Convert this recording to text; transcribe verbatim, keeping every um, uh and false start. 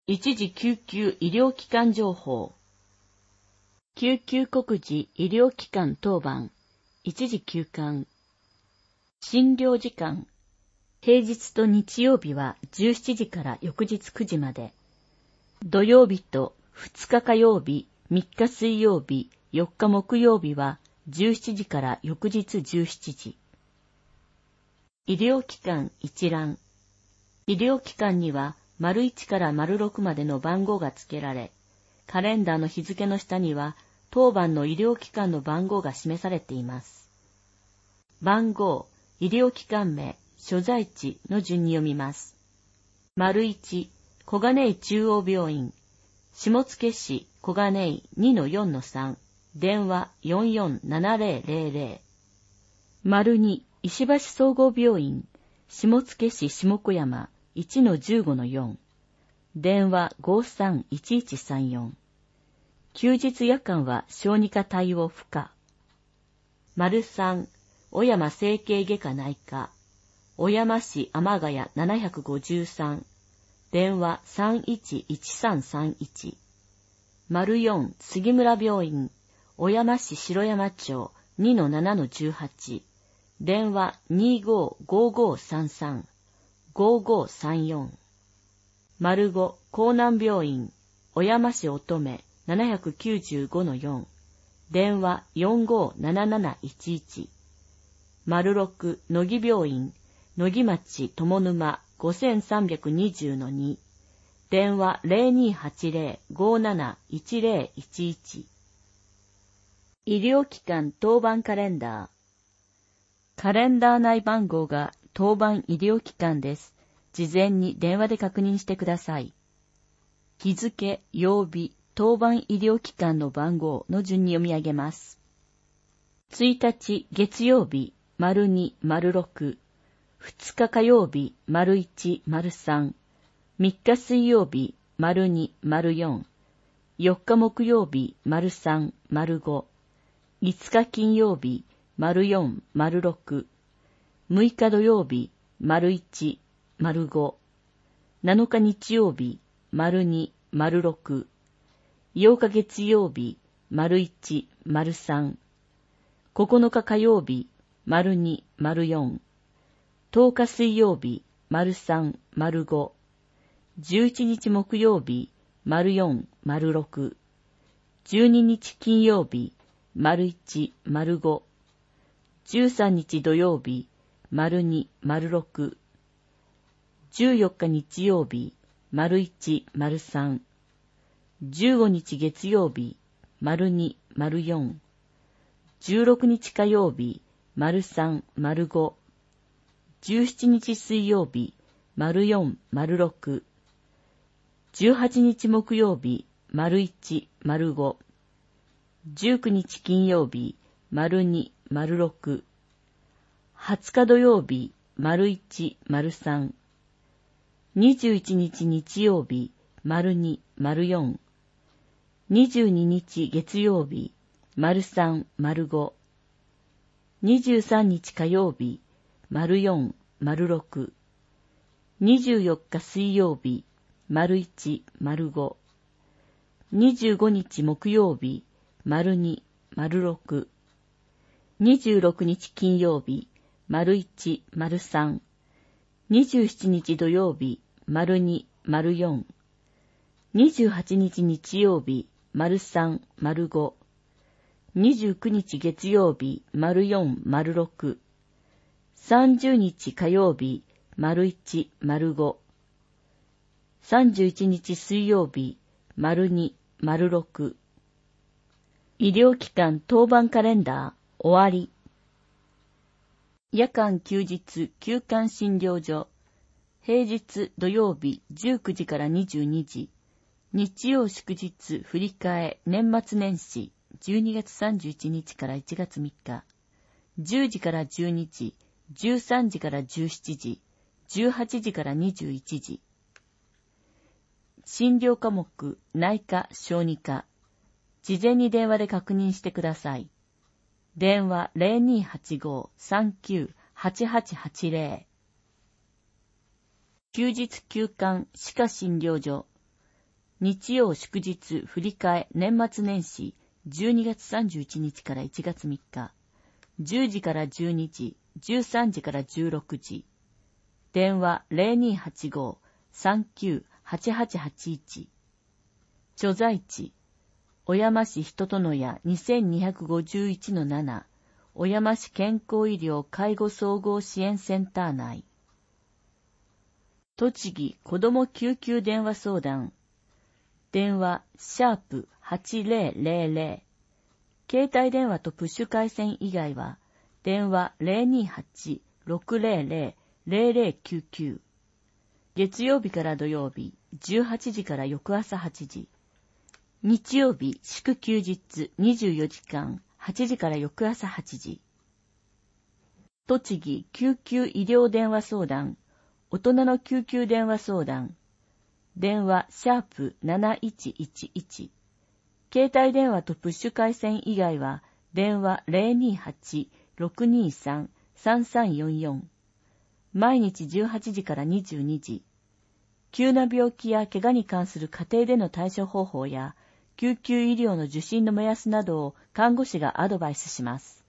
一時救急医療機関情報。救急告示医療機関当番。一時休館。診療時間。平日と日曜日はじゅうしちじから翌日くじまで。土曜日とふつか火曜日、みっか水曜日、よっか木曜日はじゅうしちじから翌日じゅうしちじ。医療機関一覧。医療機関には丸いちから丸ろくまでの番号が付けられ、カレンダーの日付の下には当番の医療機関の番号が示されています。番号、医療機関名、所在地の順に読みます。丸いち、小金井中央病院、下野市小金井 にのよんのさん、電話 よんよんななぜろぜろぜろ。丸に、石橋総合病院、下野市下小山 いちのじゅうごのよん、電話 ごさんいちいちさんよん。休日夜間は小児科対応不可。丸さん、小山整形外科内科、小山市天ヶ谷ななひゃくごじゅうさん、電話 さんいちいちさんさんいち。丸よん、杉村病院、小山市城山町 にのななのじゅうはち、電話 にごごごさんさん、ごごさんよん。丸ご、江南病院、小山市乙女ななひゃくきゅうじゅうごのよん、電話 よんごなななないちいち。丸ろく、野木病院、野木町友沼 ごさんにーのに、電話 ゼロにはちゼロ ごなないちゼロいちいち。医療機関当番カレンダー。カレンダー内番号が当番医療機関です。事前に電話で確認してください。日付、曜日、当番医療機関の番号の順に読み上げます。ついたち月曜日、丸に、丸ろく、ふつか火曜日、丸いち、丸さん、みっか水曜日、丸に、丸よん、よっか木曜日、丸さん、丸ご、いつか金曜日、丸よん、丸ろく、むいか土曜日、丸いち、丸ご、なのか日曜日、丸に、丸ろく、ようか月曜日、丸いち、丸さん、ここのか火曜日、丸に、丸よん、とおか水曜日、丸さん、丸ご、じゅういちにち木曜日、丸よん、丸ろく、じゅうににち金曜日、丸いち、丸ご、じゅうさんにち土曜日、丸に、丸ろく、じゅうよっか日曜日、丸いち、丸さん、じゅうごにち月曜日、丸に、丸よん、じゅうろくにち火曜日、丸さん、丸ご、じゅうしちにち水曜日、丸よん、丸ろく、じゅうはちにち木曜日、丸いち、丸ご、じゅうくにち金曜日、丸に、丸ろく、はつか土曜日、丸いち、丸さん、にじゅういちにち日曜日、丸に、丸よん、にじゅうににち月曜日、丸さん、丸ご、にじゅうさんにち火曜日、丸よん、丸ろく、にじゅうよっか水曜日、丸いち、丸ご、にじゅうごにち木曜日、丸に、丸ろく、にじゅうろくにち金曜日、丸いち、丸さん、にじゅうしちにち土曜日、丸に、丸よん、にじゅうはちにち日曜日、丸さん、丸ご、にじゅうくにち月曜日、丸よん、丸ろく、さんじゅうにち火曜日、丸いち、丸ご、さんじゅういちにち水曜日、丸に、丸ろく。医療機関当番カレンダー、終わり。夜間休日休館診療所。平日土曜日じゅうくじからにじゅうにじ。日曜祝日振り替え年末年始じゅうにがつさんじゅういちにちからいちがつみっか。じゅうじからじゅうにじ、じゅうさんじからじゅうしちじ、じゅうはちじからにじゅういちじ。診療科目、内科、小児科。事前に電話で確認してください。電話 ゼロにはちご さんきゅう はちはちはちゼロ。休日休館歯科診療所。 日曜祝日振り替え年末年始じゅうにがつさんじゅういちにちからいちがつみっか、じゅうじからじゅうにじ、じゅうさんじからじゅうろくじ。電話 ゼロにーはちごーさんきゅうはちはちはちいち。所在地、小山市人とのや にせんにひゃくごじゅういちのなな、小山市健康医療介護総合支援センター内。栃木子ども救急電話相談。電話、シャープはちぜろぜろぜろ。携帯電話とプッシュ回線以外は、電話 ゼロにーはちろくぜろぜろぜろぜろきゅうきゅう。月曜日から土曜日、じゅうはちじから翌朝はちじ。日曜日、祝休日にじゅうよじかん、はちじから翌朝はちじ。栃木救急医療電話相談。大人の救急電話相談。電話シャープなないちいちいち。携帯電話とプッシュ回線以外は電話 ゼロにーはちろくにーさんさんさんよんよん。毎日じゅうはちじからにじゅうにじ。急な病気や怪我に関する家庭での対処方法や救急医療の受診の目安などを看護師がアドバイスします。